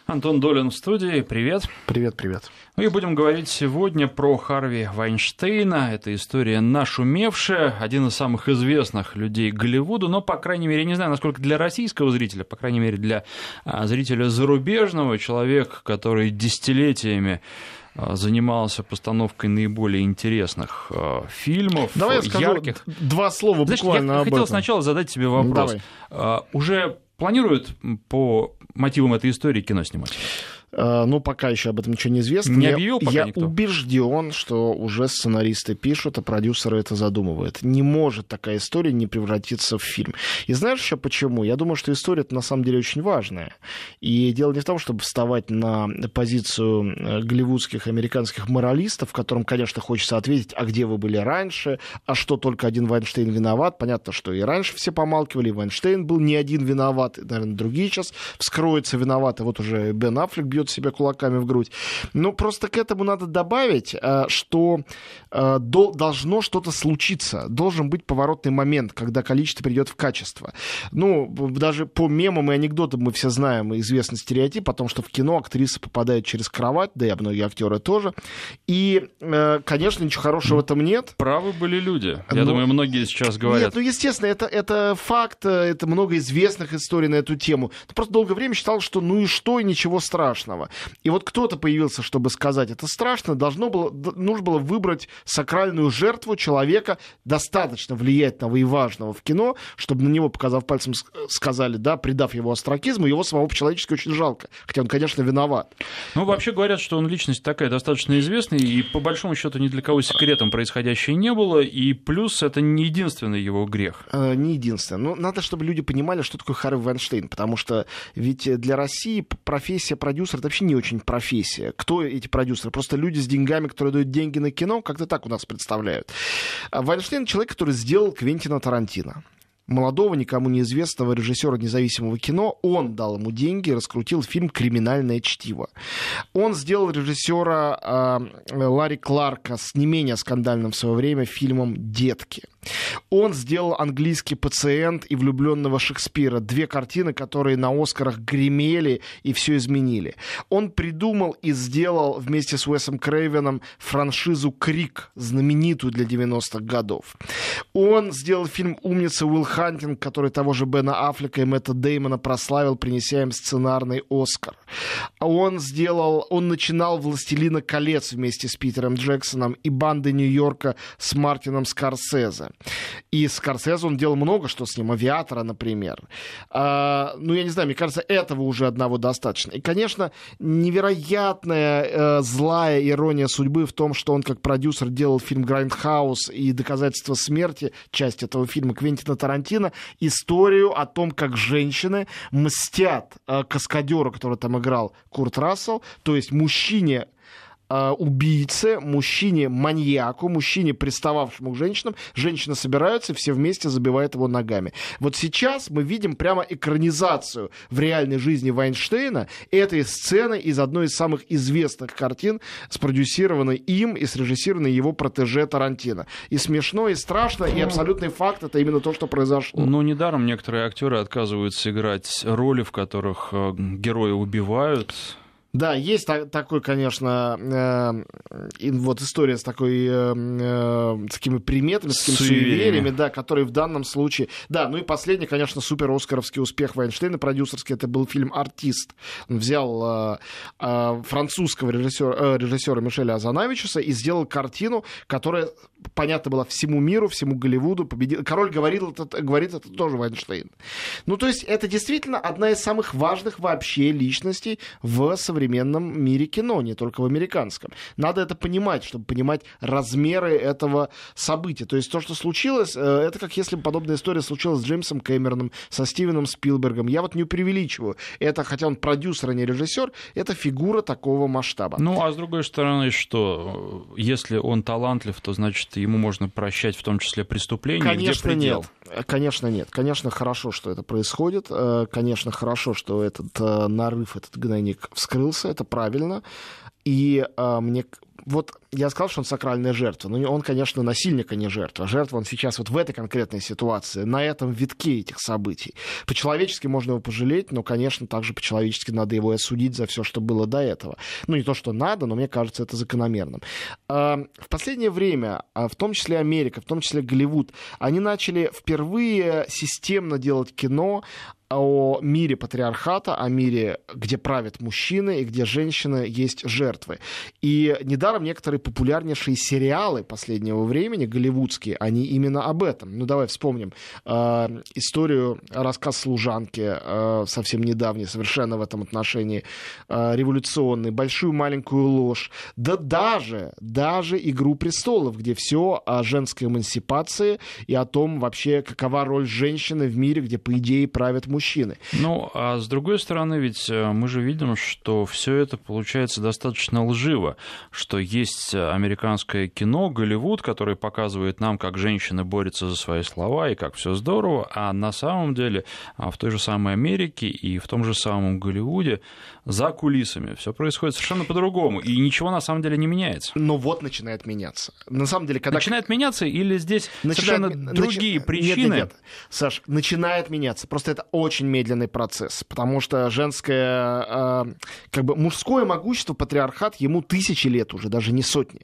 Антон Долин в студии. Привет. Привет. И будем говорить сегодня про Харви Вайнштейна. Это история нашумевшая, один из самых известных людей Голливуда, но, по крайней мере, я не знаю, насколько для российского зрителя, по крайней мере, для зрителя зарубежного, человек, который десятилетиями занимался постановкой наиболее интересных фильмов, Давай я скажу ярких. Два слова буквально я об хотел этом. сначала задать тебе вопрос. Уже планируют по мотивам этой истории кино снимать? Пока еще об этом ничего не известно. Не объявил пока я никто? убежден, что уже сценаристы пишут, а продюсеры это задумывают. Не может такая история не превратиться в фильм. И знаешь еще почему? Я думаю, что история на самом деле очень важная. И дело не в том, чтобы вставать на позицию голливудских, американских моралистов, которым, конечно, хочется ответить, а где вы были раньше, а что только один Вайнштейн виноват. Понятно, что и раньше все помалкивали, и Вайнштейн был не один виноват, и, наверное, другие сейчас вскроются виноваты. Вот уже Бен Аффлек бьет себя кулаками в грудь. Но просто к этому надо добавить, что должно что-то случиться. Должен быть поворотный момент, когда количество придет в качество. Даже по мемам и анекдотам мы все знаем известный стереотип о том, что в кино актриса попадает через кровать, да и многие актеры тоже. И, конечно, ничего хорошего в этом нет. Правы были люди. Я думаю, многие сейчас говорят. Нет, естественно, это факт, это много известных историй на эту тему. Просто долгое время считал, что и что, и ничего страшного. И вот кто-то появился, чтобы сказать, это страшно, нужно было выбрать сакральную жертву человека, достаточно влиятельного и важного в кино, чтобы на него, показав пальцем, сказали, да, придав его остракизму, его самого по-человечески очень жалко. Хотя он, конечно, виноват. Вообще говорят, что он личность такая достаточно известная, и по большому счету ни для кого секретом происходящее не было, и плюс это не единственный его грех. Не единственный. Надо, чтобы люди понимали, что такое Харви Вайнштейн, потому что ведь для России профессия продюсера — это вообще не очень профессия. Кто эти продюсеры? Просто люди с деньгами, которые дают деньги на кино, как-то так у нас представляют. Вайнштейн — человек, который сделал Квентина Тарантино. Молодого, никому неизвестного режиссера независимого кино. Он дал ему деньги и раскрутил фильм «Криминальное чтиво». Он сделал режиссера Ларри Кларка с не менее скандальным в свое время фильмом «Детки». Он сделал «Английский пациент» и «Влюбленного Шекспира». Две картины, которые на «Оскарах» гремели и все изменили. Он придумал и сделал вместе с Уэсом Крейвеном франшизу «Крик», знаменитую для 90-х годов. Он сделал фильм «Умница Уилл Хантинг», который того же Бена Аффлека и Мэтта Дэймона прославил, принеся им сценарный «Оскар». Он начинал «Властелина колец» вместе с Питером Джексоном и «Бандой Нью-Йорка» с Мартином Скорсезе. И Скорсезе он делал много что с ним, «Авиатора», например. Я не знаю, мне кажется, этого уже одного достаточно. И, конечно, невероятная злая ирония судьбы в том, что он как продюсер делал фильм «Грайндхаус» и «Доказательства смерти», часть этого фильма Квентина Тарантино, историю о том, как женщины мстят каскадеру, который там играл Курт Рассел, то есть мужчине убийце, мужчине-маньяку, мужчине, пристававшему к женщинам. Женщины собираются, все вместе забивают его ногами. Вот сейчас мы видим прямо экранизацию в реальной жизни Вайнштейна этой сцены из одной из самых известных картин, спродюсированной им и срежиссированной его протеже Тарантино. И смешно, и страшно, и абсолютный факт — это именно то, что произошло. Недаром некоторые актеры отказываются играть роли, в которых герои убивают. Да, есть такой, конечно, история с такими приметами, с такими суевериями, да, которые в данном случае... Да, и последний, конечно, супер-оскаровский успех Вайнштейна продюсерский, это был фильм «Артист». Он взял французского режиссера Мишеля Азанавичуса и сделал картину, которая, понятно, была всему миру, всему Голливуду. Король говорит, это тоже Вайнштейн. То есть это действительно одна из самых важных вообще личностей в современном мире кино, не только в американском. Надо это понимать, чтобы понимать размеры этого события. То есть то, что случилось, это как если бы подобная история случилась с Джеймсом Кэмероном, со Стивеном Спилбергом. Я не преувеличиваю. Это, хотя он продюсер, а не режиссер, это фигура такого масштаба. А с другой стороны, что если он талантлив, то значит ему можно прощать в том числе преступления? Конечно, где предел? нет. Конечно, нет. Конечно, хорошо, что это происходит. Конечно, хорошо, что этот нарыв, этот гнойник вскрылся. Это правильно. И мне вот я сказал, что он сакральная жертва, но он, конечно, насильник, а не жертва. Жертва он сейчас вот в этой конкретной ситуации, на этом витке этих событий. По-человечески можно его пожалеть, но, конечно, также по-человечески надо его и осудить за все, что было до этого. Ну, не то, что надо, но мне кажется, это закономерным. В последнее время, в том числе Америка, в том числе Голливуд, они начали впервые системно делать кино о мире патриархата, о мире, где правят мужчины и где женщины есть жертвы. И недаром некоторые популярнейшие сериалы последнего времени, голливудские, они именно об этом. Ну, давай вспомним историю, рассказ «Служанки», совсем недавний, совершенно в этом отношении революционный, «Большую маленькую ложь», да даже «Игру престолов», где все о женской эмансипации и о том вообще, какова роль женщины в мире, где, по идее, правят мужчины. Ну, а с другой стороны, ведь мы же видим, что все это получается достаточно лживо, что есть американское кино, Голливуд, который показывает нам, как женщины борются за свои слова и как все здорово, а на самом деле в той же самой Америке и в том же самом Голливуде за кулисами все происходит совершенно по-другому, и ничего на самом деле не меняется. Но вот начинает меняться. На самом деле, когда... Начинает меняться или здесь совершенно другие причины? Нет. Саш, начинает меняться. Просто это очень медленный процесс, потому что женское, как бы мужское могущество, патриархат, ему тысячи лет уже, даже не сотни.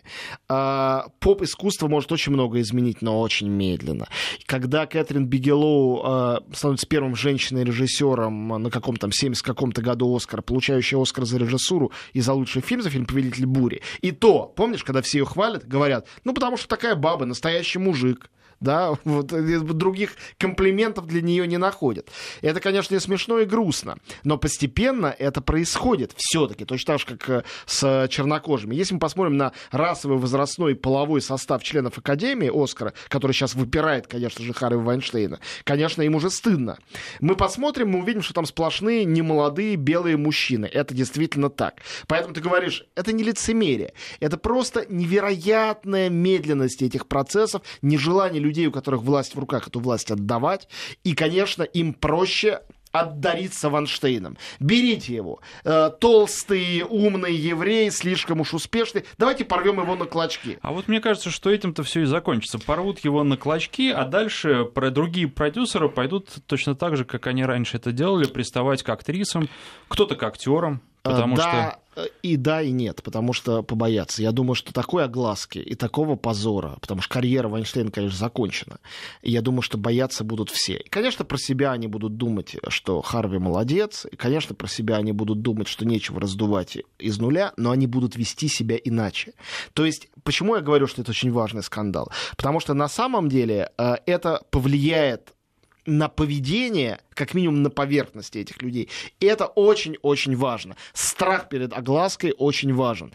Поп-искусство может очень много изменить, но очень медленно. Когда Кэтрин Бигелоу становится первым женщиной-режиссером на каком-то 70 каком-то году Оскара, получающей Оскар за режиссуру и за лучший фильм, за фильм «Повелитель бури», и то, помнишь, когда все ее хвалят, говорят, ну потому что такая баба, настоящий мужик. Да, вот, других комплиментов для нее не находят. Это, конечно, и смешно, и грустно, но постепенно это происходит все-таки, точно так же, как с чернокожими. Если мы посмотрим на расовый, возрастной, половой состав членов Академии Оскара, который сейчас выпирает, конечно же, Харви Вайнштейна, конечно, им уже стыдно. Мы посмотрим, мы увидим, что там сплошные немолодые белые мужчины. Это действительно так. Поэтому ты говоришь, это не лицемерие, это просто невероятная медленность этих процессов, нежелание людей, у которых власть в руках, эту власть отдавать. И, конечно, им проще отдариться Вайнштейном. Берите его. Толстый, умный еврей, слишком уж успешный. Давайте порвем его на клочки. А вот мне кажется, что этим-то все и закончится. Порвут его на клочки, а дальше другие продюсеры пойдут точно так же, как они раньше это делали, приставать к актрисам, кто-то к актерам. Потому что... И да, и нет, потому что побоятся. Я думаю, что такой огласки и такого позора, потому что карьера Вайнштейна, конечно, закончена, и я думаю, что бояться будут все. И, конечно, про себя они будут думать, что Харви молодец, и, конечно, про себя они будут думать, что нечего раздувать из нуля, но они будут вести себя иначе. То есть, почему я говорю, что это очень важный скандал? Потому что на самом деле это повлияет на поведение, как минимум на поверхности этих людей. И это очень-очень важно. Страх перед оглаской очень важен.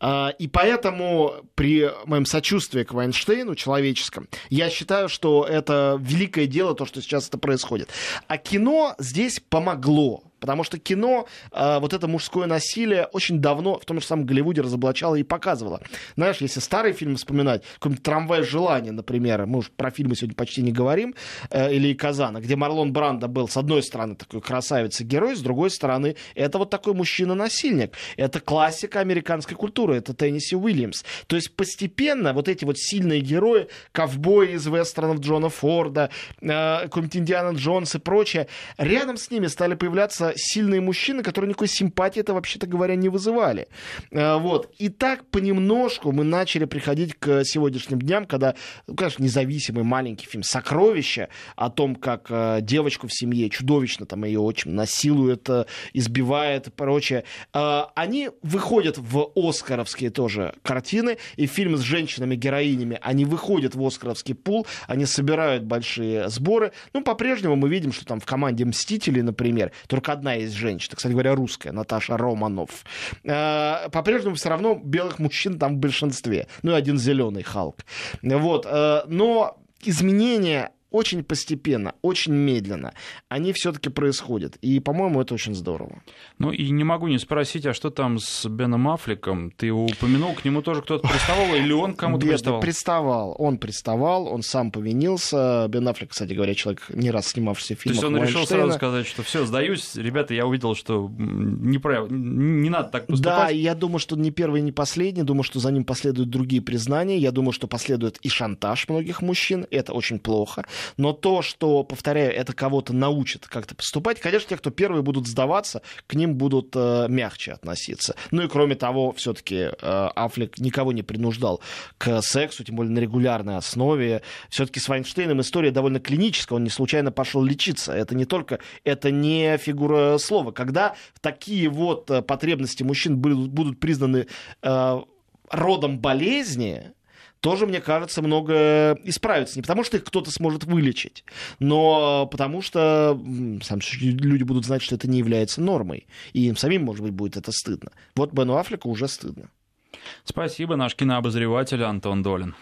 И поэтому при моем сочувствии к Вайнштейну, человеческом, я считаю, что это великое дело, то, что сейчас это происходит. А кино здесь помогло. Потому что кино, вот это мужское насилие очень давно, в том же самом Голливуде, разоблачало и показывало. Знаешь, если старый фильм вспоминать, какой-нибудь «Трамвай желания», например, мы уж про фильмы сегодня почти не говорим, или «Казана», где Марлон Брандо был, с одной стороны, такой красавец и герой, с другой стороны, это вот такой мужчина-насильник. Это классика американской культуры, это Теннесси Уильямс. То есть постепенно вот эти вот сильные герои, ковбои из вестернов Джона Форда, какой-нибудь Индиана Джонс и прочее, рядом с ними стали появляться сильные мужчины, которые никакой симпатии-то, вообще-то говоря, не вызывали. Вот. И так понемножку мы начали приходить к сегодняшним дням, когда, конечно, независимый маленький фильм «Сокровище» о том, как девочку в семье чудовищно там ее отчим насилует, избивает и прочее, они выходят в оскаровские тоже картины, и фильмы с женщинами-героинями, они выходят в оскаровский пул, они собирают большие сборы. Ну, по-прежнему мы видим, что там в команде «Мстителей», например, только одна есть женщина, кстати говоря, русская, Наташа Романов. По-прежнему все равно белых мужчин там в большинстве. Ну и один зеленый Халк. Вот. Но изменения очень постепенно, очень медленно они все-таки происходят. И, по-моему, это очень здорово. Ну и не могу не спросить, а что там с Беном Аффлеком? Ты его упомянул, к нему тоже кто-то приставал, или он кому-то приставал? Он приставал, он сам повинился. Бен Аффлек, кстати говоря, человек, не раз снимавшийся в фильмах Вайнштейна. То есть он решил сразу Вайнштейна. сказать, что все, сдаюсь, ребята, я увидел, что не надо так поступать. Да, и я думаю, что не первый, не последний. Думаю, что за ним последуют другие признания. Я думаю, что последует и шантаж многих мужчин. Это очень плохо. Но то, что, повторяю, это кого-то научит как-то поступать, конечно, те, кто первые будут сдаваться, к ним будут мягче относиться. Ну и кроме того, все-таки Аффлек никого не принуждал к сексу, тем более на регулярной основе. Все-таки с Вайнштейном история довольно клиническая. Он не случайно пошел лечиться. Это не только, это не фигура слова. Когда такие вот потребности мужчин будут признаны родом болезни, тоже, мне кажется, многое исправится. Не потому, что их кто-то сможет вылечить, но потому что люди будут знать, что это не является нормой. И им самим, может быть, будет это стыдно. Вот Бену Аффлеку уже стыдно. Спасибо, наш кинообозреватель Антон Долин.